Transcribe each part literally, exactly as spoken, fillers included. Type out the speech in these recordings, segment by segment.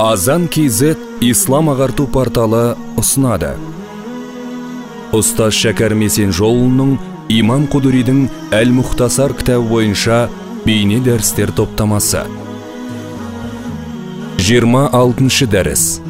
Азан кз ислам ағарту порталы ұсынады. Ұстаз Шәкәр Месенжолұлының Имам Құдыридің Әл-Мұхтасар кітабы бойынша бейне дәрістер топтамасы. жиырма алтыншы дәріс.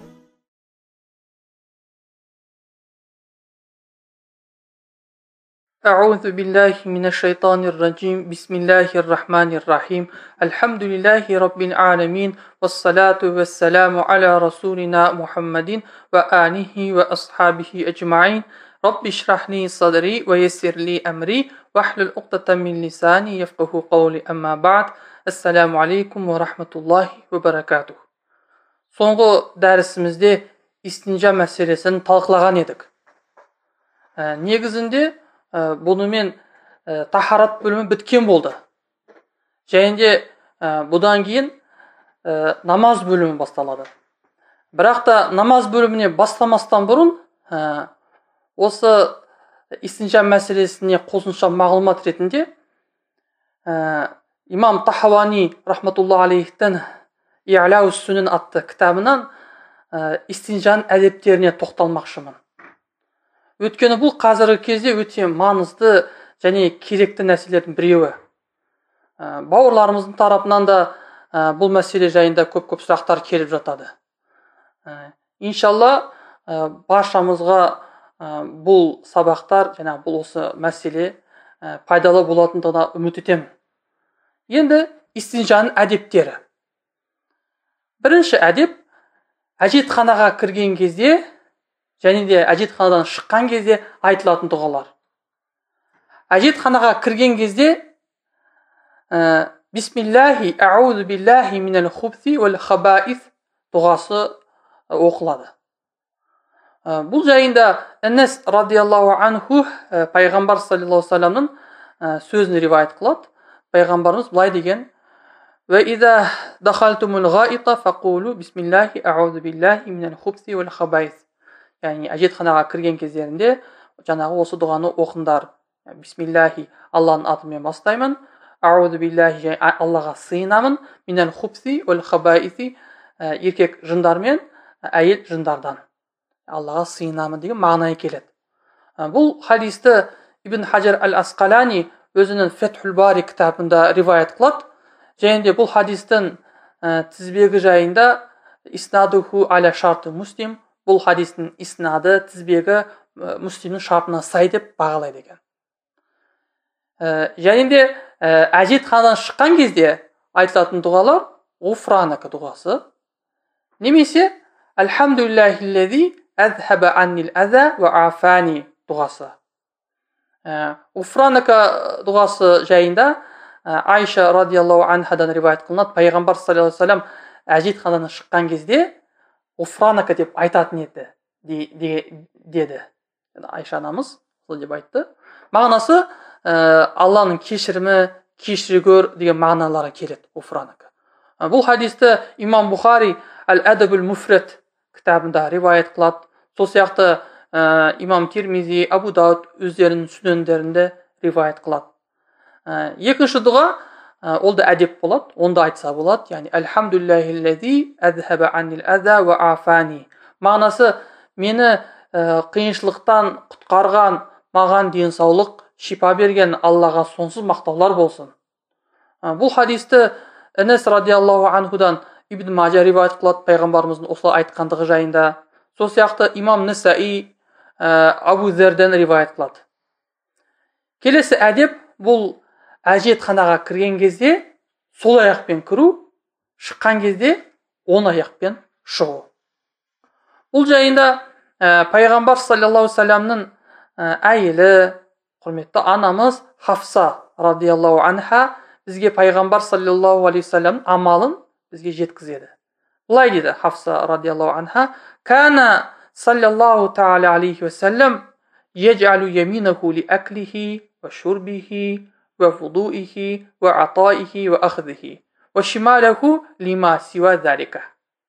أعوذ بالله من الشيطان الرجيم بسم الله الرحمن الرحيم الحمد لله رب العالمين والصلاة والسلام على رسولنا محمد وآله وأصحابه أجمعين رب اشرح لي صدري ويسر لي أمري واحلل عقدة من لساني يفقهوا قولي أما بعد السلام عليكم ورحمة الله وبركاته. Соңғы дәрісімізде истинжа мәселесін талқылаған едік. Негізінде бұнымен тахарат бөлімі біткен болды. Және де бұдан кейін намаз бөлімі басталады. Бірақ та намаз бөліміне бастамастан бұрын осы истинжа мәселесіне қосымша мағлұмат ретінде имам Тахауани рахматулла алейхтен И'ляу Сүнен атты кітабынан истинжаның әдептеріне тоқталмақшымын. Өткені бұл қазіргі кезде өте маңызды және керекті нәрселердің біреуі. Бауырларымыздың тарапынан да бұл мәселе жайында көп-көп сұрақтар келіп жатады. Иншалла баршамызға бұл сабақтар және бұл осы мәселе пайдалы болатындығына үміт етемін. Енді истинжаның әдептері. Бірінші әдеп әжетханаға кірген кезде және де әжетханадан шыққан кезде айтылатын дұғалар. Әжетханаға кірген кезде Бисмиллахи аузу биллахи минал хубси вал хабаис дұғасы оқылады. Бұл жайында Энес радиаллаху анху пайғамбар саллаллаху алейхи вассаламның сөзін ривайет қылады. Пайғамбарымыз былай деген: "Ва иза дахалтумул гаита фақулу бисмиллахи аузу биллахи минал хубси вал хабаис." Яғни әжетханаға кірген кездерінде жаңағы осы дұғаны оқыңдар. Бисмиллахи, Алланың атымен бастаймын. Аузу биллахи, Аллаға сыйынамын. Минал хубси вал хабаиси, еркек жындар мен әйел жындардан. Аллаға сыйынамын деген мағынай келеді. Бұл хадисті Ибн Хаджар Ал-Асқалани өзінің Фетхул Бари кітабында ривайет қылады. Және де бұл хадистің тізбегі жайында иснадуху аля шарты муслим, бұл хадистің иснады, тізбегі муслимнің шартына сай деп бағалайды екен. Және де әжетханадан шыққан кезде айтылатын дұғалар ғуфранака дұғасы, немесе Альхамдулиллахиллази азхаба аннил аза ва афани дұғасы. Ғуфранака дұғасы жайында Айша радиаллаху анхадан ривайет қылынады. Пайғамбар саллаллаху алейхи вассалам әжетханадан шыққан кезде ғуфранака деп айтатын еді деді. Айша анамыз сол деп айтты. Мағынасы Алланың кешірімі, кешіре көр деген мағыналары келеді ғуфранака. Бұл хадисті имам Бухари Әл-Әдабул Муфред кітабында ривайет қылады. Сол сияқты имам Тирмизи, Абу Дауд өздерінің сүнендерінде ривайет қылады. Екінші дұға ол да әдеп болады, онда айтса болады. Яғни Альхамдулиллахиллази азхаба аннил аза ва афани. Мағынасы мені қиыншылықтан құтқарған, маған денсаулық, шипа берген Аллаға сонсыз мақтаулар болсын. Бұл хадисті Энес радиаллаху анхудан Ибн Мажа ривайет қылады, пайғамбарымыздың осылай айтқандығы жайында. Сол сияқты имам Нисаи Абу Зерден ривайет қылады. Келесі әдеп бұл әжетханаға кірген кезде сол аяқпен кіру, шыққан кезде оң аяқпен шығу. Бұл жайында пайғамбар саллаллаху алейхи вассаламның әйелі, құрметті анамыз Хафса радиаллаху анха бізге пайғамбар саллаллаху алейхи вассаламның амалын бізге жеткізеді. Бұлай дейді Хафса радиаллаху анха: "Кана саллаллаху та'ала алейхи вассалам яджалу яминаху ли аклихи ва шурбихи ва вудуихи ва атаихи ва ахдихи ва шималаху лима сива залика."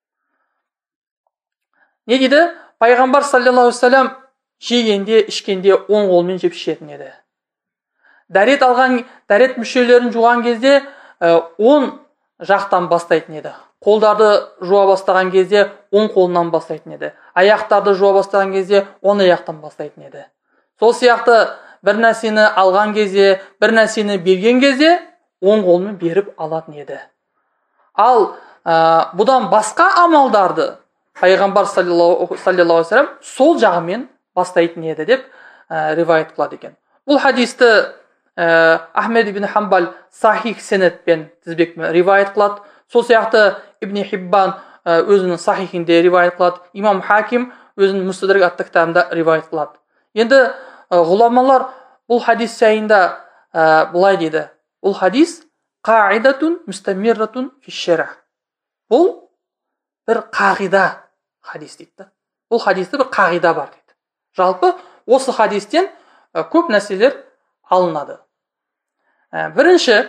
Не дейді? Пайғамбар саллаллаху алейхи вассалам жегенде, ішкенде оң қолмен жеп ішетін еді. Дәрет алған, дәрет мүшелерін жуған кезде оң жақтан бастайтын еді. қолдарды жуа бастаған кезде оң қолынан бастайтын еді. Аяқтарды жуа бастаған кезде оң аяқтан бастайтын еді. Сол сияқты бір нәрсені алған кезде, бір нәрсені берген кезде оң қолмен беріп алатын еді. Ал ә, бұдан басқа амалдарды пайғамбар саллаллаху алейхи ва саллям сол жағымен бастайтын еді деп ә, ривайет қылады екен. Бұл хадисті ә, Ахмед ибн Хамбал сахих сенетпен тізбекпен ривайет қылады. Сол сияқты Ибн Хиббан ә, өзінің сахихінде ривайет қылады. Имам Хаким өзінің Мустадрик атты кітабында ривайет қылады. Енді ә, ғұламалар бұл хадис жайында ә, былай дейді. Бұл хадис қағидатун мустамирратун фиш-шара. Бұл бір қағида хадис дейді. Бұл хадисте бір қағида бар дейді. Жалпы осы хадистен ә, көп нәрселер алынады. Ә, бірінші,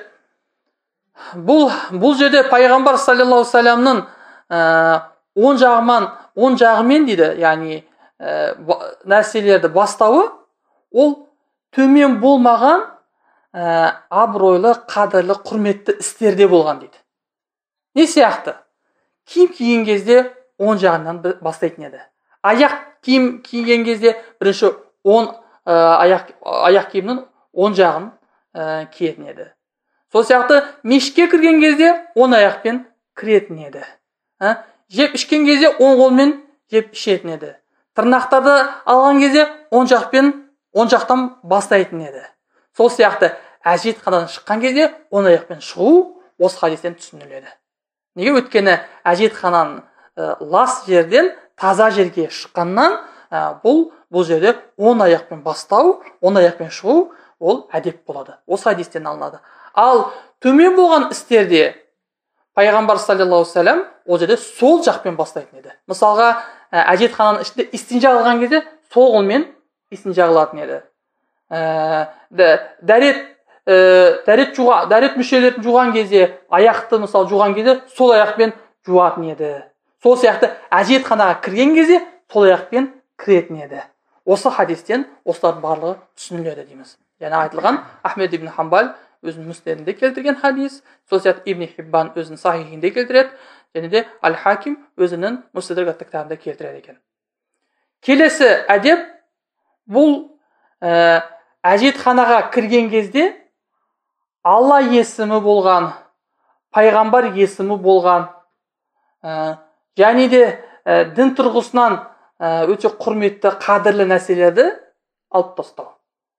бұл бұл жерде пайғамбар саллаллаху алейхи ва саллямның ә, оң жағымен, оң жағымен дейді, яғни ә, нәрселерді бастауы, ол төмен болмаған ә, абыройлы, қадірлі, құрметті істерде болған дейді. Не сияқты? Киім киген кезде оң жағынан бастайтын еді. Аяқ киім киген кезде бірінші оң ә, аяқ, аяқ киімнің оң жағын ә, киетін еді. Сол сияқты мешітке кірген кезде оң аяқпен кіретін еді. Ә? Жеп ішкен кезде оң қолмен жеп ішетін еді. Тырнақтарды алған кезде оң жақпен, оң жақтан бастайтын еді. Сол сияқты әжетханадан шыққан кезде оң аяқпен шығу осы хадистен түсініледі. Неге? Өйткені әжетхананың ә, лас жерден таза жерге шыққаннан ә, бұл бұл жерде оң аяқпен бастау, оң аяқпен шығу ол әдеп болады. Осы хадистен алынады. Ал төмен болған істерде пайғамбар саллаллаху алейхи ва саллям ол жерде сол жақпен бастайтын еді. Мысалға, әжетхананың ішінде истинжа қылған кезде сол қолмен истинжа қылатын еді. Ә, дәрет ә, дәрет жуға, дәрет мүшелерін жуған кезде, аяқты мысалы жуған кезде сол аяқпен жуатын еді. Сол сияқты әжетханаға кірген кезде сол аяқпен кіретін еді. Осы хадистен осылардың барлығы түсініледі дейміз. Яғни айтылған Ахмед ибн Хамбал өзінің мүснедінде келтірген хадис, сол сияқты Ибн Хиббан өзінің сахихінде келтіреді, және де Аль-Хаким өзінің Мустадрик атты кітабында келтіреді екен. Келесі әдеп, бұл ә, әжетханаға кірген кезде Алла есімі болған, пайғамбар есімі болған, ә, және де ә, дін тұрғысынан ә, өте құрметті, қадірлі нәрселерді алып тастау.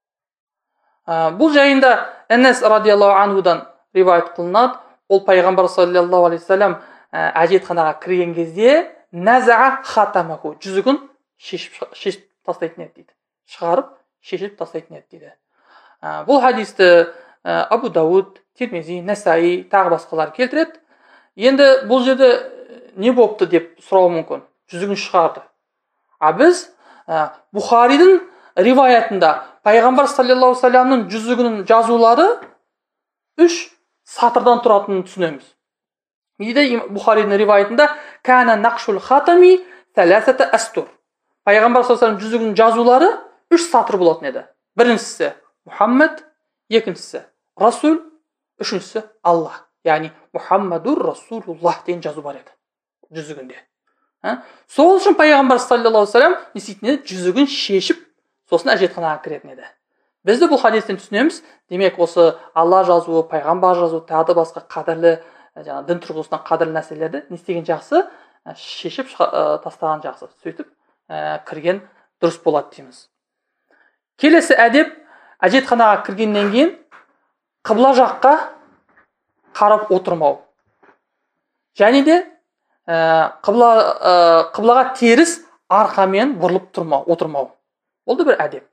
Ә, бұл жайында Энес радиаллаху анхудан ривайет қылынады. Ол пайғамбар саллаллаху алейхи ва саллям әжетханаға кірген кезде назаа хатамаху, жүзігін шешіп, шешіп тастайтын еді дейді. Шығарып, шешіп тастайтын еді дейді. Ә, бұл хадисті ә, Абу Дауд, Тирмизи, Насаи тағы басқалар келтіреді. Енді бұл жерде не болыпты деп сұрау мүмкін. Жүзігін шығарды. А біз ә, Бухаридің риваятында пайғамбар саллаллаху алейхи ва саллямның жүзігінің жазулары үш сатырдан тұратынын түсінеміз. Дейді Бухаридің риваятында кана нақшул хатами саласата астур. Пайғамбар саллаллаху алейхи ва саллям жүзігінің жазулары үш сатыр болатын еді. Біріншісі Мұхаммад, екіншісі Расул, үшіншісі Аллах. Яғни Мұхаммадур Расулуллах деген жазу бар еді жүзігінде. Сол үшін пайғамбар саллаллаху алейхи ва саллям не істейтін еді? Жүзігін шешіп сосын әжетханаға кіретін еді. Бізді бұл хадистен түсінеміз. Демек, осы Алла жазуы, пайғамбар жазуы, тағы басқа қадірлі, жаңа дін тұрғысынан қадірлі нәрселерді не істеген жақсы, шешіп тастаған жақсы. Сөйтіп кірген дұрыс болады дейміз. Келесі әдеп, әжетханаға кіргеннен кейін қыбла жаққа қарап отырмау. Және де қыбла, қыблаға теріс арқамен бұрылып тұрмау, отырмау. Ол да бір әдеп.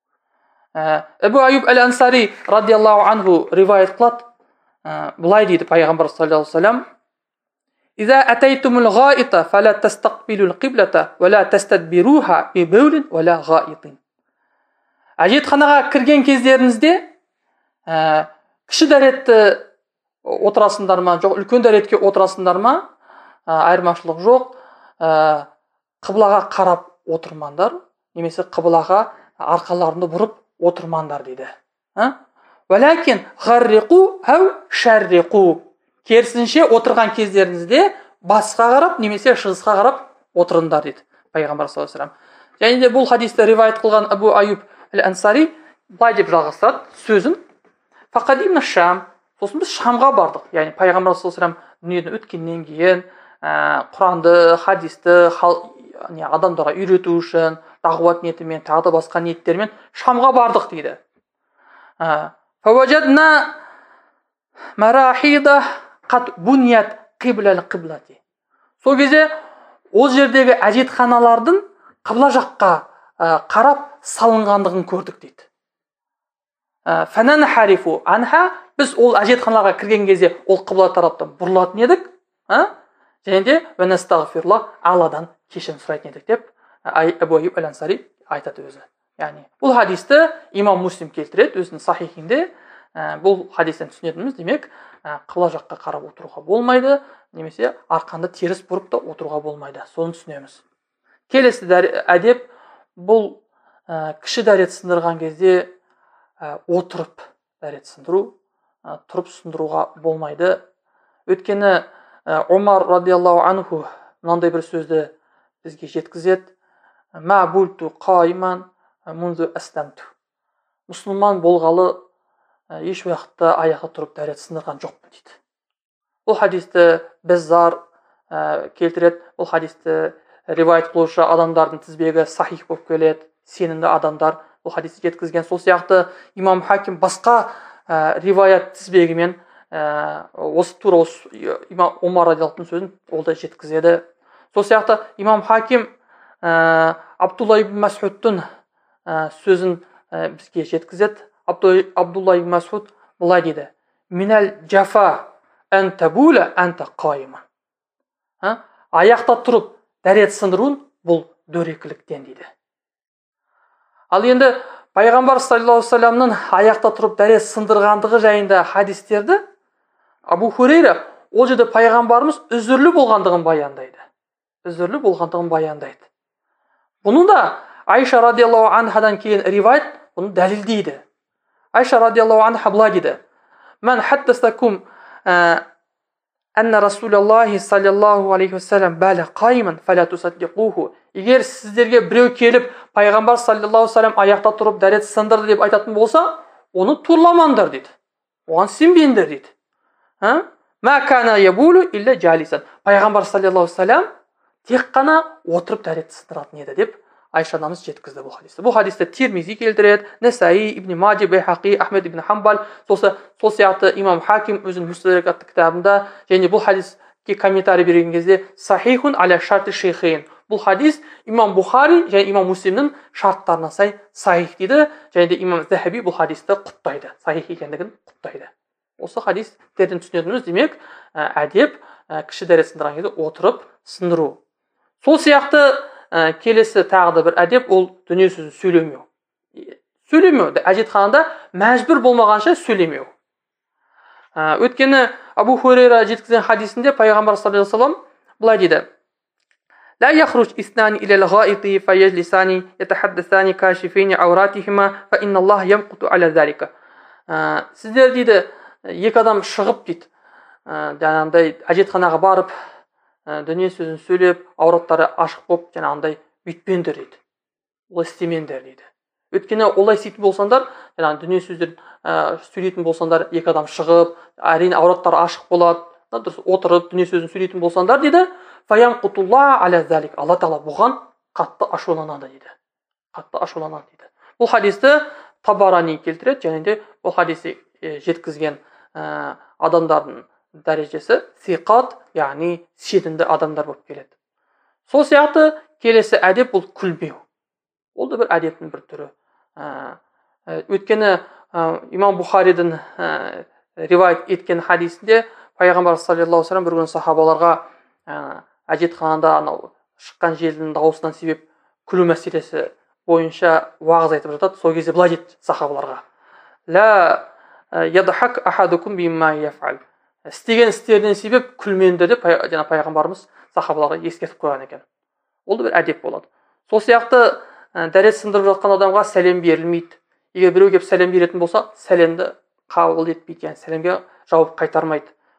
Әбу Айюб әл-Ансари радиаллаху анху ривайет қылады. Бұлай дейді пайғамбар саллаллаху алейхи ва саллям: "Иза атайтумул ғаита фала тастақбилул қиблата ва ла тастадбируха би баулин ва ла ғаитин." Әжетханаға кірген кездеріңізде кіші дәретті отырасыңдар ма, жоқ үлкен дәретке отырасыңдар ма, айырмашылық жоқ. Қыблаға қарап отырмаңдар, немесе қыблаға арқаларында бұрып отырмаңдар дейді. Валакин ғарриқу әу шәрриқу. Керісінше отырған кездеріңізде батысқа қарап немесе шығысқа қарап отырыңдар дейді пайғамбар саллаллаху алейхи вассалам. Және де бұл хадисті риваят қылған Абу Аюб әл-Ансари былай деп жалғастырады сөзін: фақадимна Шам, сосын біз Шамға бардық. Яғни пайғамбар саллаллаху алейхи вассалам дүниеден өткеннен кейін Құранды, хадисті адамдарға үйрету үшін дағуат ниетімен, тағы да басқа ниеттермен Шамға бардық дейді. Фаважадна марахида қат буният қиблал қиблати. Сол кезде ол жердегі әжетханалардың қыбла жаққа қарап салынғандығын көрдік дейді. Фанан харифу анха, біз ол әжетханаға кірген кезде ол қыбла тараптан бұрылатын едік, және де ванастағфируллах, Алладан кешірім сұрайтын едік деп Абу Аюб әл-Ансари айтады өзі. Яғни бұл хадисті имам Муслим келтіреді өзінің сахихінде. Бұл хадистен түсінетініміз, демек қыбла жаққа қарап отыруға болмайды, немесе арқанды теріс бұрып та отыруға болмайды. Соны түсінеміз. Келесі әдеп, бұл кіші дәрет сындырған кезде отырып дәрет сындыру, тұрып сындыруға болмайды. Өйткені Омар радиаллаху анху мынандай бір сөзді бізге жеткізеді: ма бульту қайман мунзу асламту. Мұсылман болғалы еш уақытта аяққа тұрып дәрет сындырған жоқпын дейді. Бұл хадисті Беззар келтіреді. Бұл хадисті ривайет қылушы адамдардың тізбегі сахих болып келеді, сенімді адамдар бұл хадисті жеткізген. Сол сияқты имам Хаким басқа риваят тізбегімен осы тура осы имам Омар радиаллаху сөзін ол да жеткізеді. Сол сияқты имам Хаким Абдулла ибн Мас'удтың сөзін бізге жеткізеді. Абдулла ибн Мас'уд былай дейді: минал джафа ан табула анта қайма. Аяқта тұрып дәрет сындыруын бұл дөрекіліктен дейді. Ал енді пайғамбар саллаллаху алейхи вассаламның аяқта тұрып дәрет сындырғандығы жайында хадистерді Абу Хурейра ол жерде пайғамбарымыз үзірлі болғандығын баяндайды. Үзірлі болғандығын баяндайды. Бұны да Айша радиаллаху анхадан кейін ривайет бұны дәлелдейді. Айша радиаллаху анха былай дейді: "Ман хаддасакум анна Расулаллахи саллаллаху алейхи вассалам бала қайман фала тусаддиқуху." Егер сіздерге біреу келіп пайғамбар саллаллаху алейхи вассалам аяқта тұрып дәрет сындырды деп айтатын болса, оны турламаңдар дейді. Оған сенбеңдер дейді. Ма кана ябулу илля джалисан. Пайғамбар саллаллаху алейхи вассалам тек қана отырып дәрет сындыратын еді деп Айша анамыз жеткізді бұл хадисті. Бұл хадисті Тирмизи келтіреді, Насаи, Ибн Маджи, Байхақи, Ахмед ибн Хамбал, сол сияқты имам Хаким өзінің Мустадрак атты кітабында, және бұл хадиске комментарий берген кезде сахихун аля шарти шейхейн. Бұл хадис имам Бухари және имам Муслимнің шарттарына сай сахих дейді, және де имам Захаби бұл хадисті құптайды, сахих екендігін құптайды. Осы хадистерден түсінетініміз, демек әдеп кіші дәрет сындырған кезде отырып сындыру. Сол сияқты келесі тағы да бір әдеп, ол дүние сөзін сөйлемеу. Сөйлемеу, әжетханада мәжбүр болмағанша сөйлемеу. Өткені Абу Хурейра жеткізген хадисінде пайғамбар саллаллаху алейхи вассалам былай дейді: لا يخرج اثنان إلى الغائط فيجلسان يتحدثان كاشفين عوراتهما فإن الله يمقت على ذلك. Сіздер дейді, екі адам шығып дейді, жаңағындай әжетханаға барып, дүние сөзін сөйлеп, аураттары ашық болып, жаңағындай бүйтпеңдер дейді. Олай істемеңдер дейді. Өйткені олай істейтін болсаңдар, жаңағы дүние сөздер сөйлейтін болсаңдар, екі адам шығып, әрине аураттары ашық болады, дұрыс отырып дүние сөзін сөйлейтін болсаңдар дейді, фаямқутулла аля залик. Алла тағала бұған қатты ашуланады дейді. Қатты ашуланады дейді. Бұл хадисті Табарани келтіреді, және де бұл хадисті жеткізген адамдардың дәрежесі сиқат, яғни сенімді адамдар болып келеді. Сол сияқты келесі әдеп бұл күлмеу. Ол да бір әдептің бір түрі. Өйткені имам Бухаридің ривайет еткен хадисінде пайғамбар саллаллаху алейхи вассалам бір күні сахабаларға әжетханада анау шыққан желдің дауысынан себеп күлу мәселесі бойынша уағыз айтып жатады. Сол кезде былай дейді сахабаларға: ла ядхак ахадукум бимма яфал. Істеген істерінен себеп күлмеңдер деп пайғамбарымыз сахабаларға ескертіп қойған екен. Ол да бір әдеп болады. Сол сияқты дәрет сындырып жатқан адамға сәлем берілмейді. Егер біреу келіп сәлем беретін болса, сәлемді қабыл етпейді, яғни сәлемге жауап қайтармайды.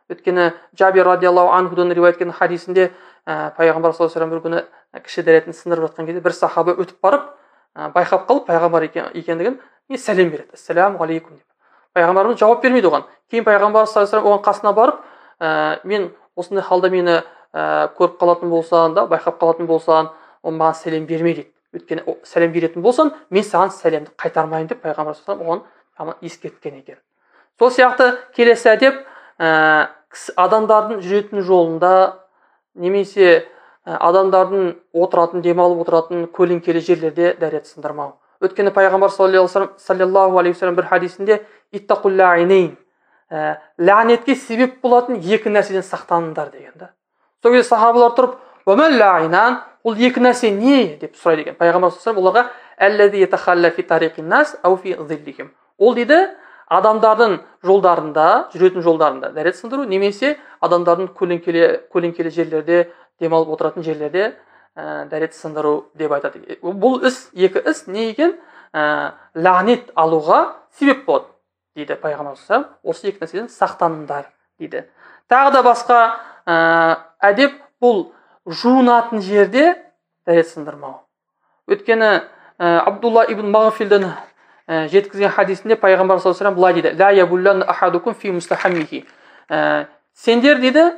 Өйткені Жабир радиаллаху анхудан риуаят еткен хадисінде пайғамбар саллаллаху алейхи бір күні кіші дәретін сындырып жатқан кезде бір сахаба өтіп барып байқап қалып пайғамбар екендігін сәлем береді. Ассаламу алейкум деп. Пайғамбарымыз жауап бермейді оған. Кейін пайғамбар саллаллаху алейхи оған қасына барып, мен осындай халда мені көріп қалатын болсаң да, байқап қалатын болсаң, ол маған сәлем берме дейді. Өйткені сәлем беретін болсаң, мен саған сәлемді қайтармаймын деп пайғамбар саллаллаху алейхи оған ескерткен екен. Сол сияқты келесі әдеп, адамдардың жүретін жолында немесе адамдардың отыратын, демалып отыратын көлеңкелі жерлерде дәрет сындырмау. Өйткені пайғамбар саллаллаху алейхи вассалам бір хадисінде иттақул лаинейн, ләнетке себеп болатын екі нәрседен сақтаныңдар деген да. Сол кезде сахабалар тұрып, "Уамал лаинан", ол екі нәрсе не деп сұрайды екен. Пайғамбар саллаллаху алейхи вассалам оларға "Аллази ятахалла фи тариқин нас ау фи зиллихим". Ол дейді, адамдардың жолдарында, жүретін жолдарында дәрет сындыру, немесе адамдардың көлеңкелі көлеңкелі жерлерде, демалып отыратын жерлерде дәрет сындыру деп айтады. Бұл іс, екі іс не екен? Лағнет алуға себеп болады дейді пайғамбар саллаллаху алейхи вассалам. Осы екі нәрседен сақтаныңдар дейді. Тағы да басқа әдеп бұл жуынатын жерде дәрет сындырмау. Өйткені Абдулла ибн Мағфилдің жеткізген хадисінде пайғамбар саллаллаху алейхи вассалам былай дейді: "Ла ябуллан ахадукум фи мустахаммихи". Сендер дейді,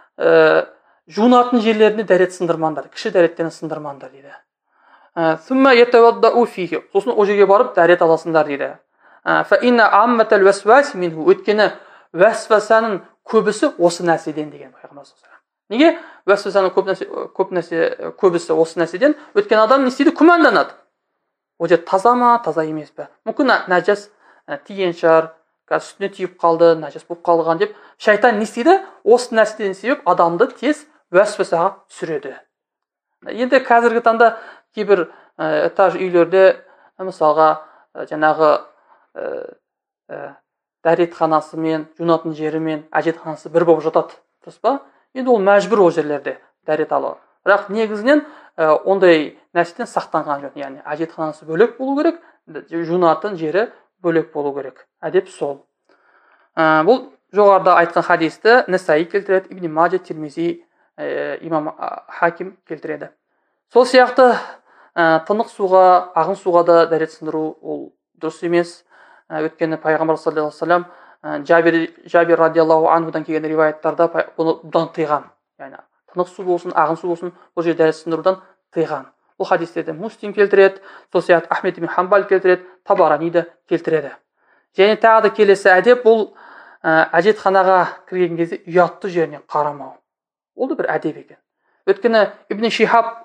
жуынатын жерлерінде дәрет сындырмаңдар, кіші дәреттен сындырмаңдар дейді. "Сумма ятаваддау фихи", сосын ол жерге барып дәрет аласыңдар дейді. "Фа инна амматал васваси минху", өйткені васвасаның көбісі осы нәрседен деген пайғамбар саллаллаху алейхи вассалам. Неге? Васвасаның көп нәрсе көп нәрсе көбісі осы нәрседен. Өйткені адам не істейді? Күмәнданады. Ол жер таза ма, таза емес пе? Мүмкін нәжас тиген шығар, үстіне тиіп қалды, нәжас болып қалған деп шайтан не істейді? Осы нәрседен себеп адамды тез уәсвасаға түсіреді. Енді қазіргі таңда кейбір этаж үйлерде мысалға жаңағы дәретханасы мен жуынатын жері мен әжетханасы бір болып жатады, дұрыс па? Енді ол мәжбүр ол жерлерде дәрет алу. Бірақ негізінен ондай нәрседен сақтанған жөн. Яғни әжетханасы бөлек болу керек, жуынатын жері бөлек болу керек. Әдеп сол. Бұл жоғарыда айтқан хадисті Насаи келтіреді, Ибн Маджа, Тирмизи, имам Хаким келтіреді. Сол сияқты тынық суға, ағын суға да дәрет сындыру ол дұрыс емес. Өйткені пайғамбар саллаллаху алейхи вассалам Жабир, Жабир радиаллаху анхудан келген риуаяттарда бұдан тыйған. Яғни тынық су болсын, ағын су болсын, бұл жерде дәрет сындырудан тыйған. Бұл хадистерді Муслим келтіреді, сол сияқты Ахмед ибн Хамбал келтіреді, Табарани да келтіреді. Және тағы да келесі әдеп, бұл әжетханаға кірген кезде ұятты жеріне қарамау. Ол да бір әдеп екен. Өйткені Ибн Шихаб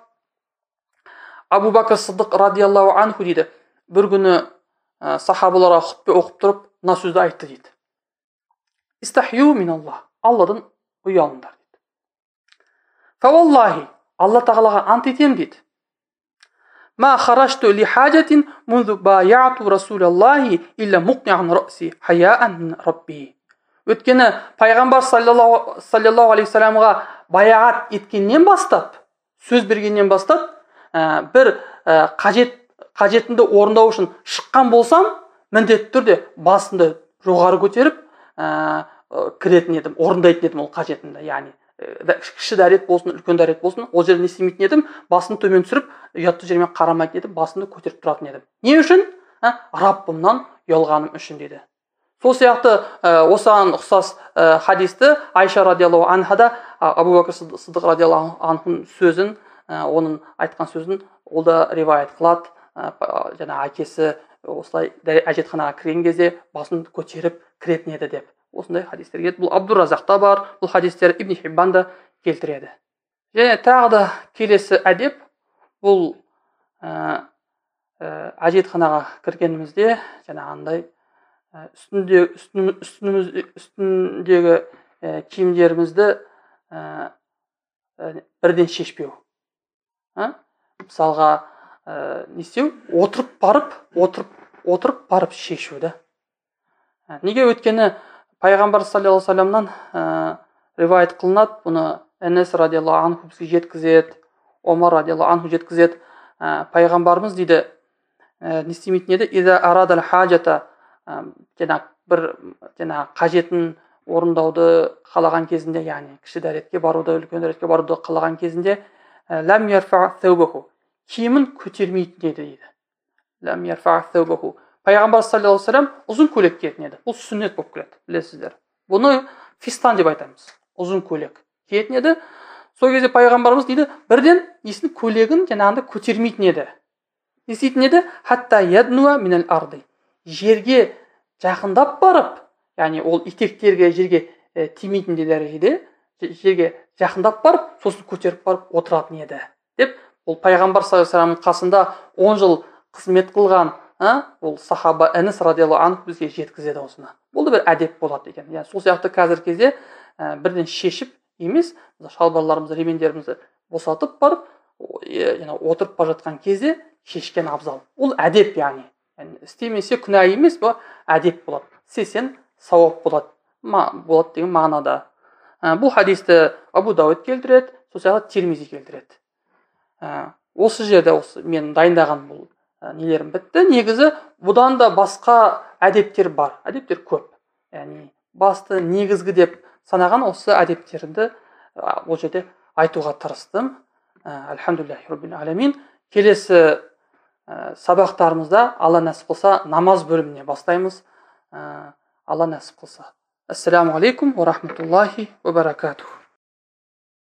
Абу Бакр Сыддық радиаллаху анху дейді, бір күні сахабаларға хутбе оқып тұрып, мына сөзді айтты дейді: "Истахью миналлах", Алладан ұялыңдар дейді. "Фаваллахи", Алла тағалаға ант етем дейді, "Ма харашту ли хаджатин мунзу баяту расулаллахи илля муқниан раси хаяан мин рабби". Өйткені пайғамбар саллаллаху алейхи вассаламға баяғат еткеннен бастап, сөз бергеннен бастап, бір қажет қажетімді орындау үшін шыққан болсам, міндетті түрде басымды жоғары көтеріп кіретін едім, орындайтын едім ол қажетімді. Яғни кіші дәрет болсын, үлкен дәрет болсын, ол жерде не істемейтін едім, басымды төмен түсіріп, ұятты жермен қарамайтын едім, басымды көтеріп тұратын едім. Не үшін? Раббымнан ұялғаным үшін деді. Сол сияқты осыған ұқсас хадисті Айша радиаллаху анхада Абу Бакр Сыддық радиаллаху анхудың сөзін, оның айтқан сөзін ол да риваят қылады. Жаңа әкесі осылай әжетханаға кірген кезде басын көтеріп кіретін еді деп. Осындай хадистер келеді. Бұл Абдуразақта бар, бұл хадистер Ибн Хиббан да келтіреді. Және тағы да келесі әдеп, бұл әжетханаға кіргенімізде жаңағындай үстіндегі киімдерімізді бірден шешпеу. Мысалға не істеу? Отырып барып, отырып, отырып барып шешуді. Неге? Өйткені пайғамбар саллаллаху алейхи вассаламнан риваят қылынады, бұны Энес радиаллаху анху бізге жеткізеді, Омар радиаллаху анху жеткізеді. Пайғамбарымыз дейді, не істемейтін еді? Иза арадал хаджата, жаңағы бір жаңағы қажетін орындауды қалаған кезінде, яғни кіші дәретке баруды, үлкен дәретке баруды қалаған кезінде лам ярфа саубаху, киімін көтермейтін еді дейді. Лам ярфа саубаху. Пайғамбар саллаллаху алейхи вассалам ұзын көйлек киетін еді. Бұл сүннет болып келеді, білесіздер. Бұны фистан деп айтамыз. Ұзын көйлек киетін еді. Сол кезде пайғамбарымыз дейді, бірден несін көйлегін жаңағында көтермейтін еді. Не істейтін еді? Хатта яднуа минал арды. Жерге жақындап барып, яғни ол итектерге жерге e, тимейтін дәрежеде жерге жақындап барып, сосын көтеріп барып отыратын еді. Деп, ол пайғамбар саллаллаху алейхи вассаламның қасында он жыл қызмет қылған, а, ол сахаба Әнес радиаллаху анху бізге жеткізеді осыны. Бұл да бір әдеп болады екен. Яғни сол сияқты қазіргі кезде ә, бірден шешіп емес, шалбарларымызды, ремендерімізді босатып барып, яғни отырып бара жатқан кезде шешкен абзал. Ол әдеп, яғни. Яғни істемесе күнә емес, бұл әдеп болады. Істесең сауап болады. Ма, болады деген мағынада. Ә, бұл хадисті Абу Дауд келтіреді, сол сияқты Тирмизи келтіреді. Ә, осы жерде осы мен дайындаған бұл ә, нелерім бітті. Негізі бұдан да басқа әдептер бар. Әдептер көп. Яғни басты негізгі деп санаған осы әдептерді ә, ол жерде айтуға тырыстым. Ә, Альхамдулиллахи раббил аламин. Келесі ә, сабақтарымызда Алла нәсіп қылса намаз бөліміне бастаймыз. Ә, Алла нәсіп қылса. Ассаламу алейкум ва рахматуллахи ва баракатух.